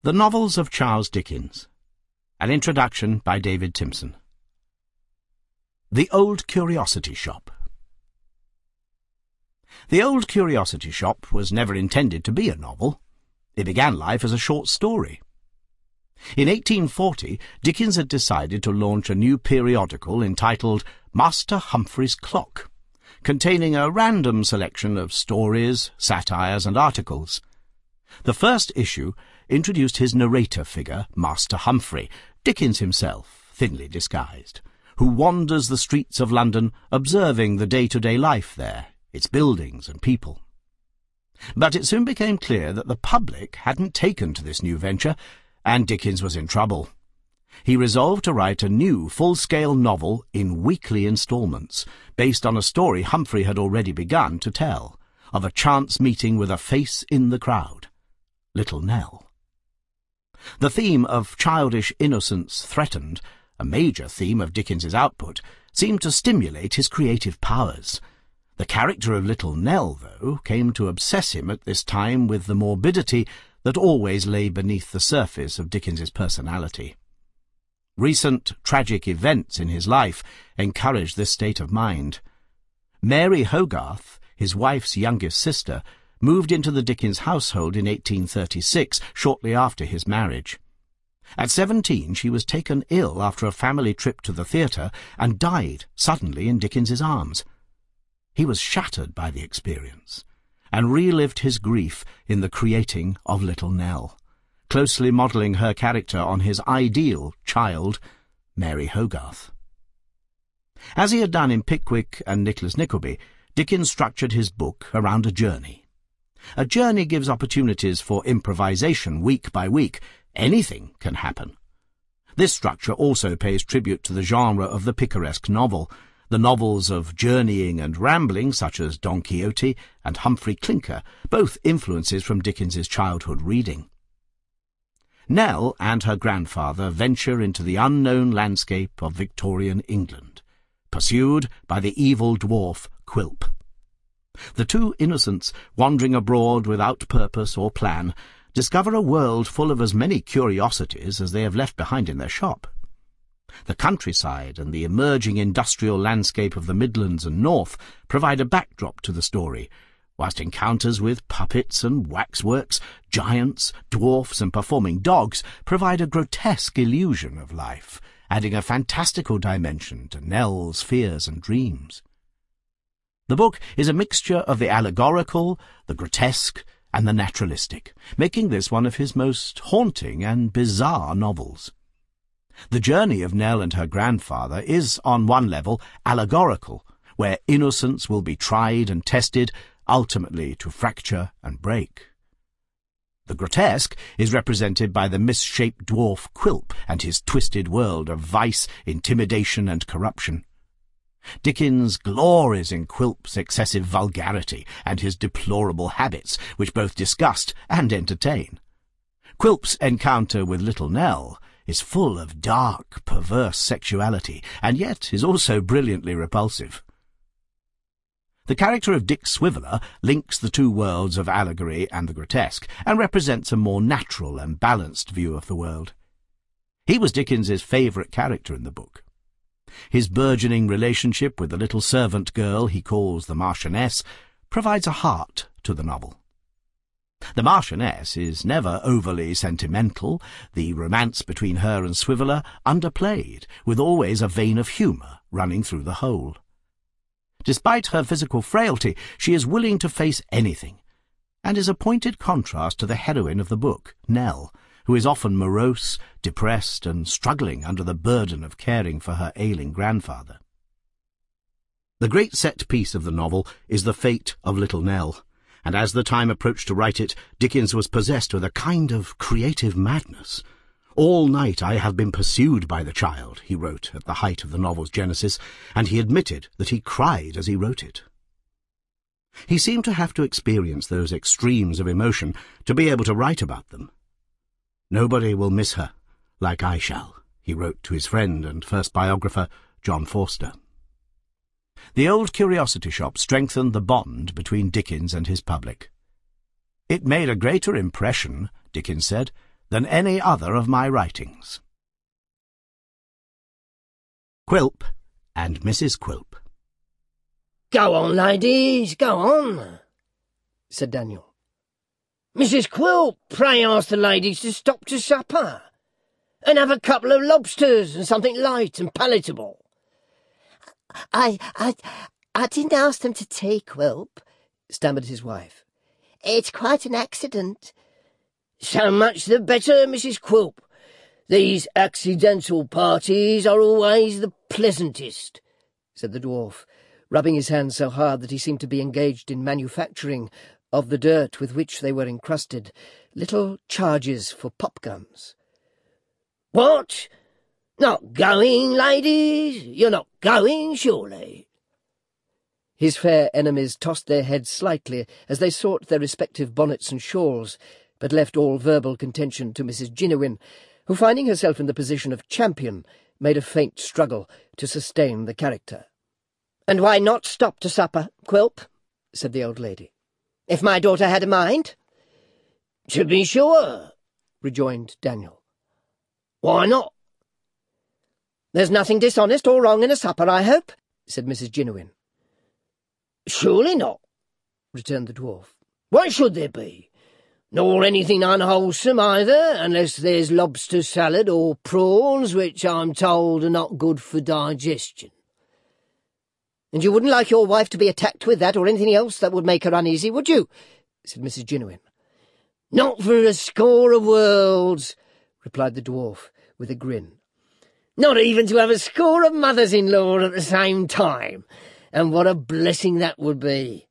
The Novels of Charles Dickens. An introduction by David Timpson. The Old Curiosity Shop. The Old Curiosity Shop was never intended to be a novel. It began life as a short story. In 1840, Dickens had decided to launch a new periodical entitled Master Humphrey's Clock, containing a random selection of stories, satires, and articles. The first issue introduced his narrator figure, Master Humphrey, Dickens himself, thinly disguised, who wanders the streets of London observing the day-to-day life there, its buildings and people. But it soon became clear that the public hadn't taken to this new venture, and Dickens was in trouble. He resolved to write a new full-scale novel in weekly instalments, based on a story Humphrey had already begun to tell, of a chance meeting with a face in the crowd, Little Nell. The theme of childish innocence threatened, a major theme of Dickens's output, seemed to stimulate his creative powers. The character of Little Nell, though, came to obsess him at this time with the morbidity that always lay beneath the surface of Dickens's personality. Recent tragic events in his life encouraged this state of mind. Mary Hogarth, his wife's youngest sister, moved into the Dickens household in 1836, shortly after his marriage. At 17, she was taken ill after a family trip to the theatre and died suddenly in Dickens's arms. He was shattered by the experience and relived his grief in the creating of Little Nell, closely modelling her character on his ideal child, Mary Hogarth. As he had done in Pickwick and Nicholas Nickleby, Dickens structured his book around a journey. A journey gives opportunities for improvisation week by week. Anything can happen. This structure also pays tribute to the genre of the picaresque novel, the novels of journeying and rambling such as Don Quixote and Humphrey Clinker, both influences from Dickens's childhood reading. Nell and her grandfather venture into the unknown landscape of Victorian England, pursued by the evil dwarf Quilp. The two innocents, wandering abroad without purpose or plan, discover a world full of as many curiosities as they have left behind in their shop. The countryside and the emerging industrial landscape of the Midlands and North provide a backdrop to the story, whilst encounters with puppets and waxworks, giants, dwarfs, and performing dogs provide a grotesque illusion of life, adding a fantastical dimension to Nell's fears and dreams. The book is a mixture of the allegorical, the grotesque, and the naturalistic, making this one of his most haunting and bizarre novels. The journey of Nell and her grandfather is, on one level, allegorical, where innocence will be tried and tested, ultimately to fracture and break. The grotesque is represented by the misshaped dwarf Quilp and his twisted world of vice, intimidation, and corruption. Dickens glories in Quilp's excessive vulgarity and his deplorable habits, which both disgust and entertain. Quilp's encounter with Little Nell is full of dark, perverse sexuality, and yet is also brilliantly repulsive. The character of Dick Swiveller links the two worlds of allegory and the grotesque, and represents a more natural and balanced view of the world. He was Dickens's favourite character in the book. His burgeoning relationship with the little servant girl he calls the Marchioness provides a heart to the novel. The Marchioness is never overly sentimental, the romance between her and Swiveller underplayed, with always a vein of humour running through the whole. Despite her physical frailty, she is willing to face anything, and is a pointed contrast to the heroine of the book, Nell, who is often morose, depressed, and struggling under the burden of caring for her ailing grandfather. The great set piece of the novel is the fate of Little Nell, and as the time approached to write it, Dickens was possessed with a kind of creative madness. "All night I have been pursued by the child," he wrote at the height of the novel's genesis, and he admitted that he cried as he wrote it. He seemed to have to experience those extremes of emotion to be able to write about them. "Nobody will miss her, like I shall," he wrote to his friend and first biographer, John Forster. The Old Curiosity Shop strengthened the bond between Dickens and his public. "It made a greater impression," Dickens said, than any other of my writings. Quilp and Mrs. Quilp. "Go on, ladies, go on," said Daniel. "Mrs. Quilp, pray ask the ladies to stop to supper, and have a couple of lobsters and something light and palatable." I didn't ask them to tea, Quilp," stammered his wife. "It's quite an accident." "So much the better, Mrs. Quilp. These accidental parties are always the pleasantest," said the dwarf, rubbing his hands so hard that he seemed to be engaged in manufacturing, of the dirt with which they were encrusted, little charges for pop-guns. "What? Not going, ladies? You're not going, surely?" His fair enemies tossed their heads slightly as they sought their respective bonnets and shawls, but left all verbal contention to Mrs. Jiniwin, who, finding herself in the position of champion, made a faint struggle to sustain the character. "And why not stop to supper, Quilp?" said the old lady. "If my daughter had a mind." "To be sure," rejoined Daniel. "Why not?" "There's nothing dishonest or wrong in a supper, I hope," said Mrs. Jiniwin. "Surely not," returned the dwarf. "Why should there be? Nor anything unwholesome either, unless there's lobster salad or prawns, which I'm told are not good for digestion." "And you wouldn't like your wife to be attacked with that or anything else that would make her uneasy, would you?" said Mrs. Jiniwin. "Not for a score of worlds," replied the dwarf with a grin. "Not even to have a score of mothers-in-law at the same time, and what a blessing that would be."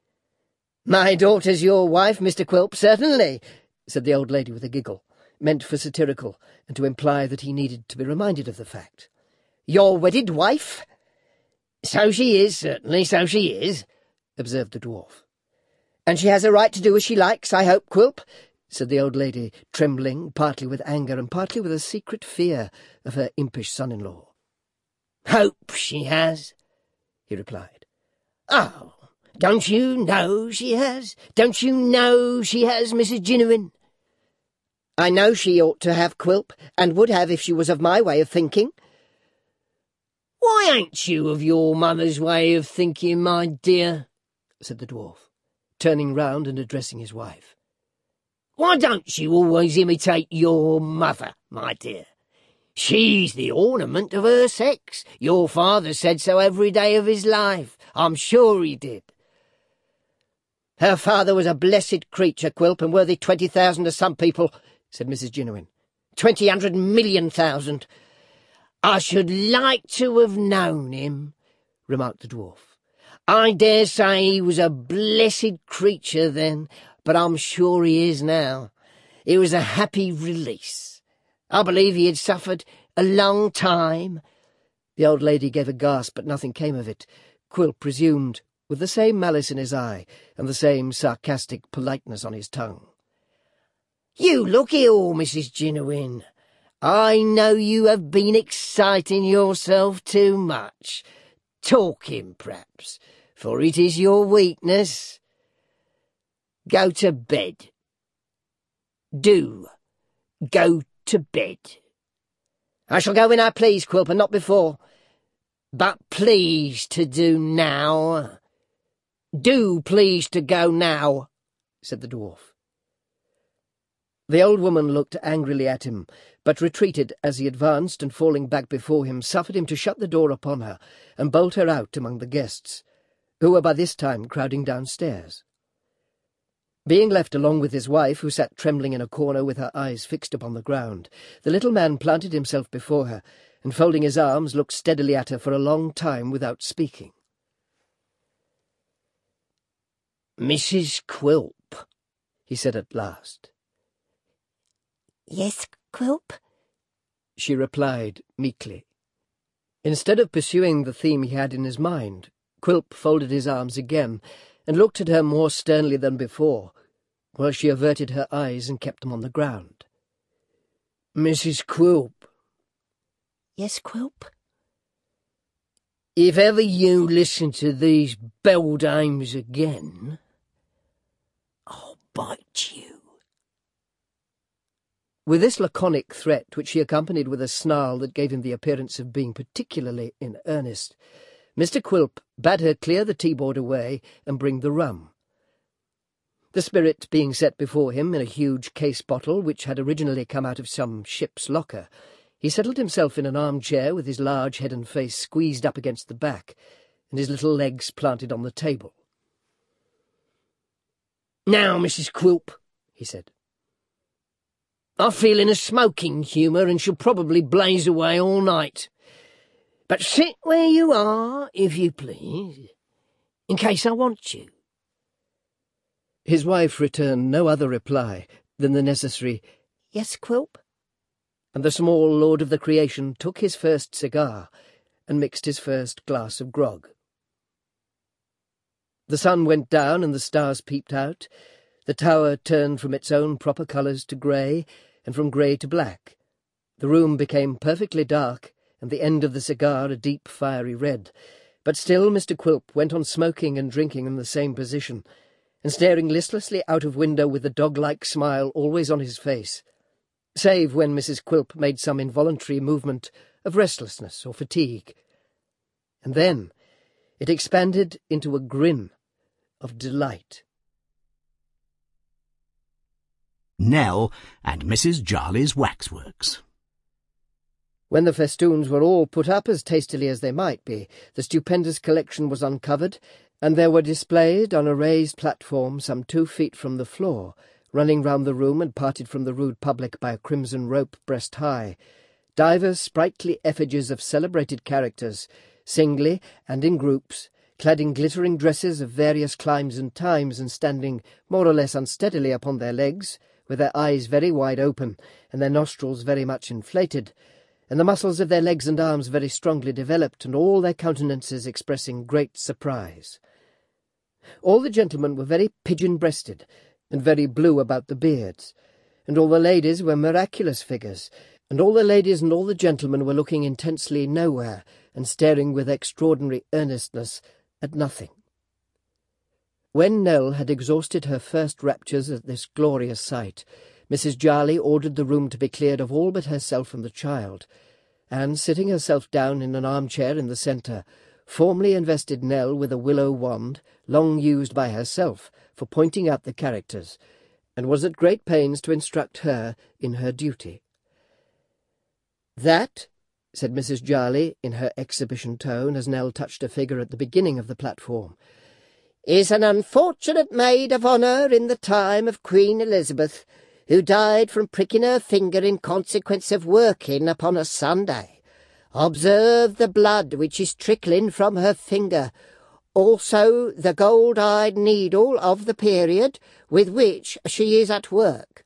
"My daughter's your wife, Mr. Quilp, certainly," said the old lady with a giggle, meant for satirical, and to imply that he needed to be reminded of the fact. "Your wedded wife?" "So she is, certainly, so she is," observed the dwarf. "And she has a right to do as she likes, I hope, Quilp," said the old lady, trembling, partly with anger and partly with a secret fear of her impish son-in-law. "Hope she has," he replied. "Oh, don't you know she has? Don't you know she has, Mrs. Jiniwin?" "I know she ought to have, Quilp, and would have if she was of my way of thinking." "Why ain't you of your mother's way of thinking, my dear?" said the dwarf, turning round and addressing his wife. "Why don't you always imitate your mother, my dear? She's the ornament of her sex. Your father said so every day of his life. I'm sure he did." "Her father was a blessed creature, Quilp, and worthy 20,000 to some people," said Mrs. Jiniwin. 20,000,000,000. "I should like to have known him," remarked the dwarf. "I dare say he was a blessed creature then, but I'm sure he is now. It was a happy release. I believe he had suffered a long time." The old lady gave a gasp, but nothing came of it. Quilp resumed, with the same malice in his eye and the same sarcastic politeness on his tongue. "You look ill, Mrs. Jiniwin. I know you have been exciting yourself too much. Talking, perhaps, for it is your weakness. Go to bed. Do go to bed." "I shall go when I please, Quilp, and not before." "But please to do now." "Do please to go now," said the dwarf. The old woman looked angrily at him, but retreated as he advanced, and falling back before him, suffered him to shut the door upon her and bolt her out among the guests, who were by this time crowding downstairs. Being left along with his wife, who sat trembling in a corner with her eyes fixed upon the ground, the little man planted himself before her, and folding his arms, looked steadily at her for a long time without speaking. "Mrs. Quilp," he said at last. "Yes, Quilp?" she replied meekly. Instead of pursuing the theme he had in his mind, Quilp folded his arms again, and looked at her more sternly than before, while she averted her eyes and kept them on the ground. "Mrs. Quilp." "Yes, Quilp?" "If ever you listen to these beldames again, I'll bite you." With this laconic threat, which she accompanied with a snarl that gave him the appearance of being particularly in earnest, Mr. Quilp bade her clear the teaboard away and bring the rum. The spirit being set before him in a huge case bottle which had originally come out of some ship's locker, he settled himself in an armchair with his large head and face squeezed up against the back, and his little legs planted on the table. "Now, Mrs. Quilp," he said, "I feel in a smoking humour and shall probably blaze away all night. But sit where you are, if you please, in case I want you." His wife returned no other reply than the necessary "Yes, Quilp," and the small lord of the creation took his first cigar and mixed his first glass of grog. The sun went down and the stars peeped out. The tower turned from its own proper colours to grey, and from grey to black. The room became perfectly dark, and the end of the cigar a deep fiery red, but still Mr. Quilp went on smoking and drinking in the same position, and staring listlessly out of window with the dog-like smile always on his face, save when Mrs. Quilp made some involuntary movement of restlessness or fatigue. And then it expanded into a grin of delight. Nell and Mrs. Jarley's Waxworks. When the festoons were all put up as tastily as they might be, the stupendous collection was uncovered, and there were displayed on a raised platform some 2 feet from the floor, running round the room and parted from the rude public by a crimson rope breast-high, divers sprightly effigies of celebrated characters, singly and in groups, clad in glittering dresses of various climes and times, and standing more or less unsteadily upon their legs, with their eyes very wide open, and their nostrils very much inflated, and the muscles of their legs and arms very strongly developed, and all their countenances expressing great surprise. All the gentlemen were very pigeon-breasted, and very blue about the beards, and all the ladies were miraculous figures, and all the ladies and all the gentlemen were looking intensely nowhere, and staring with extraordinary earnestness at nothing. When Nell had exhausted her first raptures at this glorious sight, Mrs. Jarley ordered the room to be cleared of all but herself and the child, and, sitting herself down in an armchair in the centre, formally invested Nell with a willow wand, long used by herself for pointing out the characters, and was at great pains to instruct her in her duty. "That," said Mrs. Jarley in her exhibition tone, as Nell touched a figure at the beginning of the platform, "is an unfortunate maid of honour in the time of Queen Elizabeth, who died from pricking her finger in consequence of working upon a Sunday. Observe the blood which is trickling from her finger, also the gold-eyed needle of the period with which she is at work."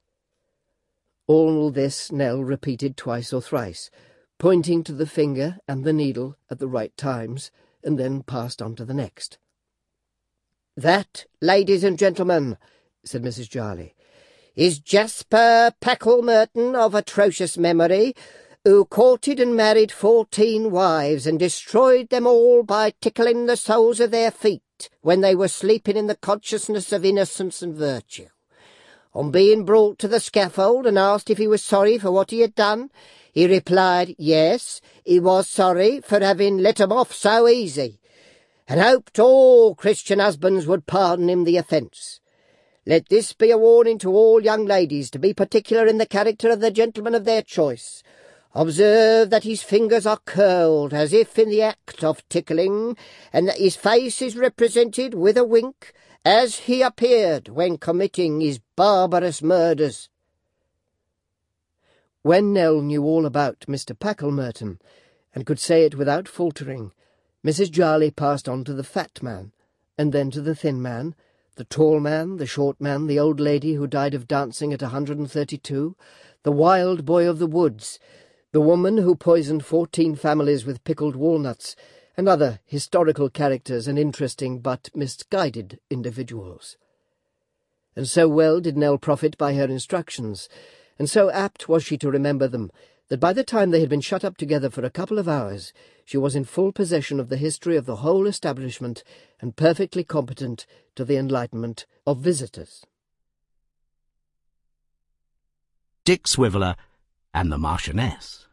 All this Nell repeated twice or thrice, pointing to the finger and the needle at the right times, and then passed on to the next. "That, ladies and gentlemen," said Mrs. Jarley, "is Jasper Packlemerton of atrocious memory, who courted and married 14 wives, and destroyed them all by tickling the soles of their feet when they were sleeping in the consciousness of innocence and virtue. On being brought to the scaffold and asked if he was sorry for what he had done, he replied yes, he was sorry for having let 'em off so easy, and hoped all Christian husbands would pardon him the offence. Let this be a warning to all young ladies to be particular in the character of the gentleman of their choice. Observe that his fingers are curled as if in the act of tickling, and that his face is represented with a wink, as he appeared when committing his barbarous murders." When Nell knew all about Mr. Packlemerton, and could say it without faltering, Mrs. Jarley passed on to the fat man, and then to the thin man, the tall man, the short man, the old lady who died of dancing at 132, the wild boy of the woods, the woman who poisoned 14 families with pickled walnuts, and other historical characters and interesting but misguided individuals. And so well did Nell profit by her instructions, and so apt was she to remember them, that by the time they had been shut up together for a couple of hours, she was in full possession of the history of the whole establishment, and perfectly competent to the enlightenment of visitors. Dick Swiveller and the Marchioness.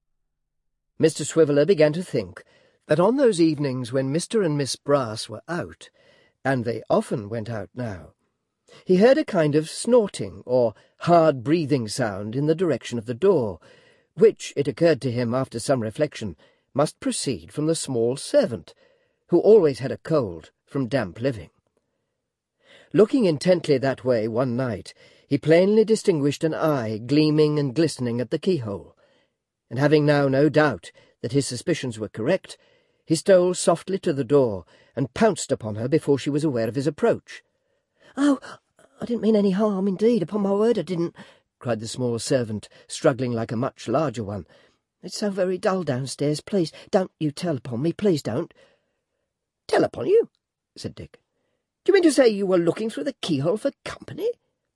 Mr. Swiveller began to think that on those evenings when Mr. and Miss Brass were out, and they often went out now, he heard a kind of snorting or hard-breathing sound in the direction of the door, which, it occurred to him after some reflection, must proceed from the small servant, who always had a cold from damp living. Looking intently that way one night, he plainly distinguished an eye gleaming and glistening at the keyhole, and having now no doubt that his suspicions were correct, he stole softly to the door and pounced upon her before she was aware of his approach. "Oh, I didn't mean any harm, indeed, upon my word I didn't," cried the small servant, struggling like a much larger one. "It's so very dull downstairs. Please, don't you tell upon me, please don't." "Tell upon you?" said Dick. "Do you mean to say you were looking through the keyhole for company?"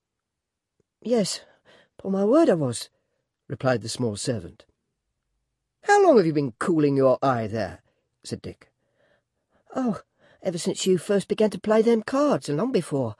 "Yes, upon my word I was," replied the small servant. "How long have you been cooling your eye there?" said Dick. "Oh, ever since you first began to play them cards, and long before."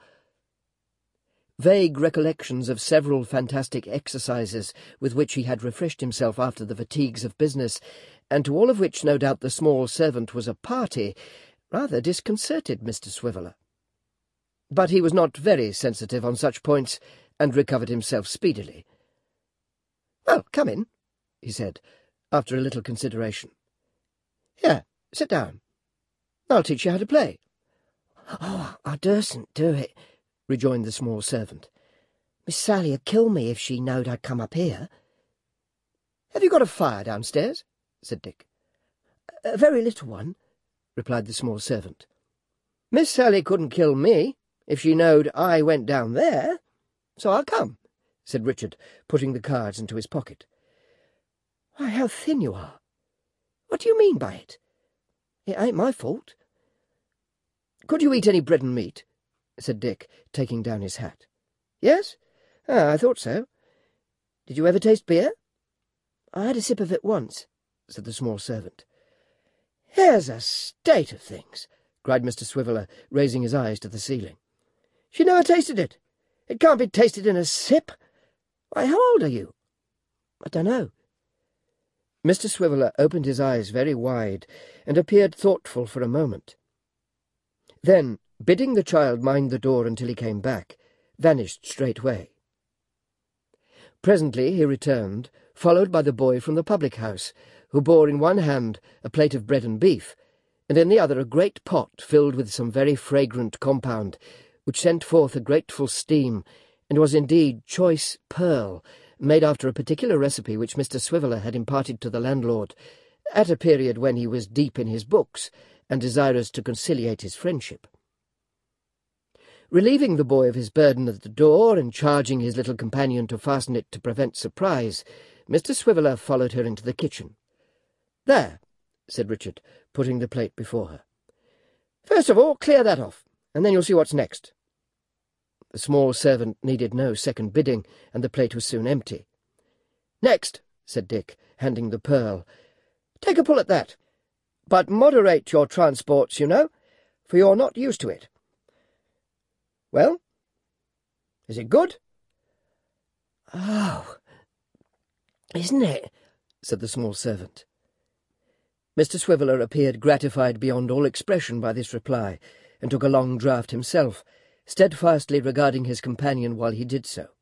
Vague recollections of several fantastic exercises with which he had refreshed himself after the fatigues of business, and to all of which no doubt the small servant was a party, rather disconcerted Mr. Swiveller. But he was not very sensitive on such points, and recovered himself speedily. "Well, come in," he said, after a little consideration. "Here, sit down. I'll teach you how to play." "Oh, I dursn't do it," rejoined the small servant. "Miss Sally 'ud kill me if she knowed I'd come up here." "Have you got a fire downstairs?" said Dick. "A very little one," replied the small servant. "Miss Sally couldn't kill me if she knowed I went down there, so I'll come," said Richard, putting the cards into his pocket. "Why, how thin you are! What do you mean by it?" "It ain't my fault." "Could you eat any bread and meat?" said Dick, taking down his hat. "Yes? I thought so. Did you ever taste beer?" "I had a sip of it once," said the small servant. "Here's a state of things!" cried Mr. Swiveller, raising his eyes to the ceiling. "She never tasted it. It can't be tasted in a sip. Why, how old are you?" "I don't know." Mr. Swiveller opened his eyes very wide, and appeared thoughtful for a moment. Then, bidding the child mind the door until he came back, vanished straightway. Presently he returned, followed by the boy from the public-house, who bore in one hand a plate of bread and beef, and in the other a great pot filled with some very fragrant compound, which sent forth a grateful steam, and was indeed choice pearl, made after a particular recipe which Mr. Swiveller had imparted to the landlord, at a period when he was deep in his books, and desirous to conciliate his friendship. Relieving the boy of his burden at the door, and charging his little companion to fasten it to prevent surprise, Mr. Swiveller followed her into the kitchen. "There," said Richard, putting the plate before her. "First of all, clear that off, and then you'll see what's next." The small servant needed no second bidding, and the plate was soon empty. "Next," said Dick, handing the pearl, "take a pull at that. But moderate your transports, you know, for you're not used to it. Well, is it good?" "Oh, isn't it?" said the small servant. Mr. Swiveller appeared gratified beyond all expression by this reply, and took a long draught himself, steadfastly regarding his companion while he did so.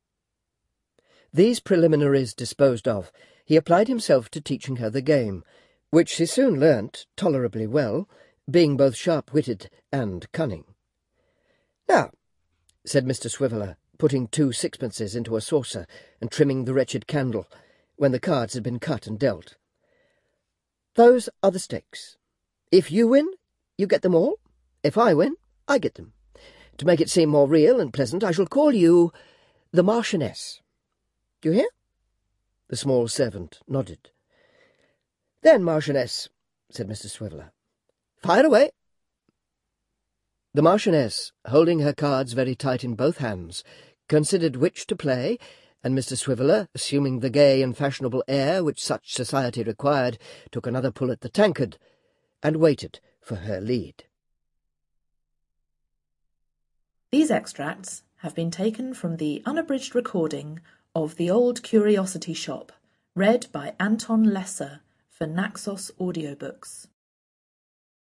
These preliminaries disposed of, he applied himself to teaching her the game, which she soon learnt tolerably well, being both sharp-witted and cunning. "Now," said Mr. Swiveller, putting 2 sixpences into a saucer and trimming the wretched candle, when the cards had been cut and dealt, "those are the stakes. If you win, you get them all. If I win, I get them. To make it seem more real and pleasant, I shall call you the Marchioness. Do you hear?" The small servant nodded. "Then, Marchioness," said Mr. Swiveller, "fire away." The Marchioness, holding her cards very tight in both hands, considered which to play, and Mr. Swiveller, assuming the gay and fashionable air which such society required, took another pull at the tankard, and waited for her lead. These extracts have been taken from the unabridged recording of The Old Curiosity Shop, read by Anton Lesser for Naxos Audiobooks.